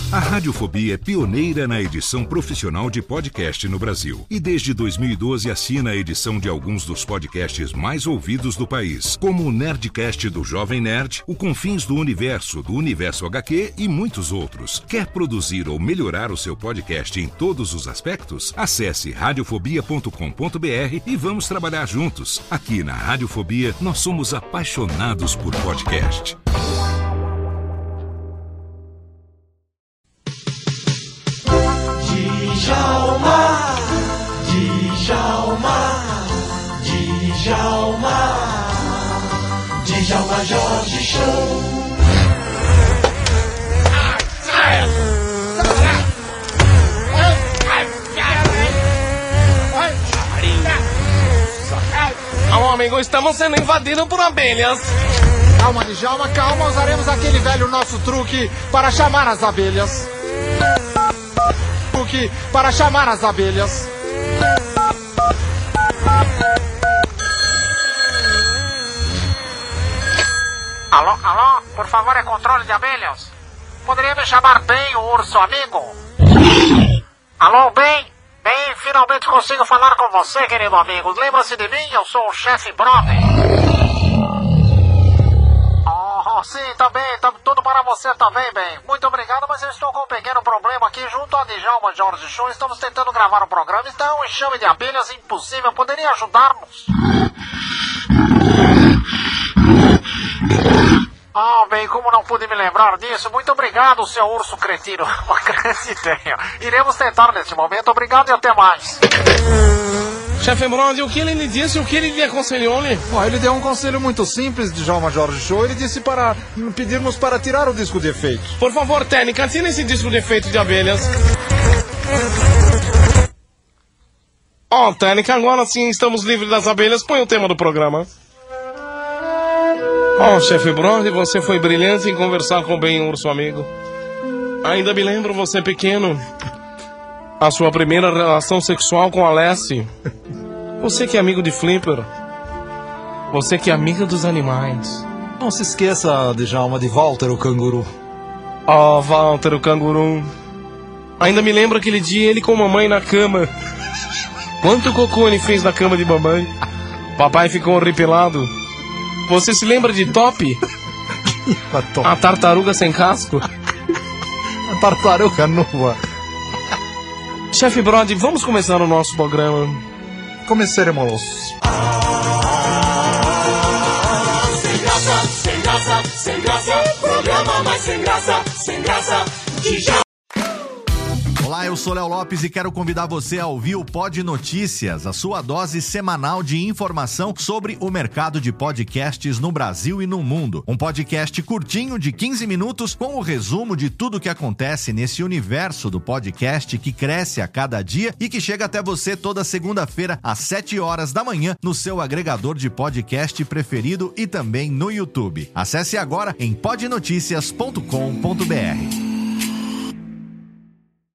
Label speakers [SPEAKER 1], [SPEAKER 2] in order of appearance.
[SPEAKER 1] A Radiofobia é pioneira na edição profissional de podcast no Brasil. E desde 2012 assina a edição de alguns dos podcasts mais ouvidos do país, como o Nerdcast do Jovem Nerd, o Confins do Universo HQ e muitos outros. Quer produzir ou melhorar o seu podcast em todos os aspectos? Acesse radiofobia.com.br e vamos trabalhar juntos. Aqui na Radiofobia, nós somos apaixonados por podcast.
[SPEAKER 2] Djalma Jorge Show.
[SPEAKER 3] Alô, amigo, estamos sendo invadidos por abelhas.
[SPEAKER 4] Calma, Djalma, calma. Usaremos aquele velho nosso truque para chamar as abelhas. Truque para chamar as abelhas.
[SPEAKER 5] Alô, por favor, é controle de abelhas? Poderia me chamar Ben, o urso amigo? Alô, Ben, finalmente consigo falar com você, querido amigo. Lembra-se de mim? Eu sou o chefe Brother. Oh, sim, também, tudo para você também, Ben. Muito obrigado, mas eu estou com um pequeno problema aqui junto a Djalma Jorge Show. Estamos tentando gravar um programa, então um enxame de abelhas impossível. Poderia ajudar-nos? Bem, como não pude me lembrar disso, muito obrigado, seu urso cretino. Uma grande ideia. Iremos tentar neste momento. Obrigado e até mais.
[SPEAKER 3] Chefe Brody, o que ele lhe disse? O que ele lhe aconselhou-lhe?
[SPEAKER 4] Ele deu um conselho muito simples, Djalma Jorge Show. Ele disse para pedirmos para tirar o disco de efeitos.
[SPEAKER 3] Por favor, técnica, tira esse disco de efeito de abelhas. Técnica, agora sim estamos livres das abelhas. Põe o tema do programa. Chefe Brody, você foi brilhante em conversar com o Ben, urso amigo. Ainda me lembro você pequeno. A sua primeira relação sexual com a Lessie. Você que é amigo de Flipper. Você que é amiga dos animais.
[SPEAKER 4] Não se esqueça, Djalma, de Walter, o canguru.
[SPEAKER 3] Walter, o canguru. Ainda me lembro aquele dia ele com mamãe na cama. Quanto cocô ele fez na cama de mamãe. Papai ficou horripilado. Você se lembra de Top? A tartaruga sem casco?
[SPEAKER 4] A tartaruga nua.
[SPEAKER 3] Chefe Brody, vamos começar o nosso programa.
[SPEAKER 4] Começaremos.
[SPEAKER 2] Sem graça, programa mais sem graça, Djalma.
[SPEAKER 6] Olá, eu sou Léo Lopes e quero convidar você a ouvir o Pod Notícias, a sua dose semanal de informação sobre o mercado de podcasts no Brasil e no mundo. Um podcast curtinho de 15 minutos com o resumo de tudo que acontece nesse universo do podcast que cresce a cada dia e que chega até você toda segunda-feira às 7 horas da manhã no seu agregador de podcast preferido e também no YouTube. Acesse agora em podnoticias.com.br.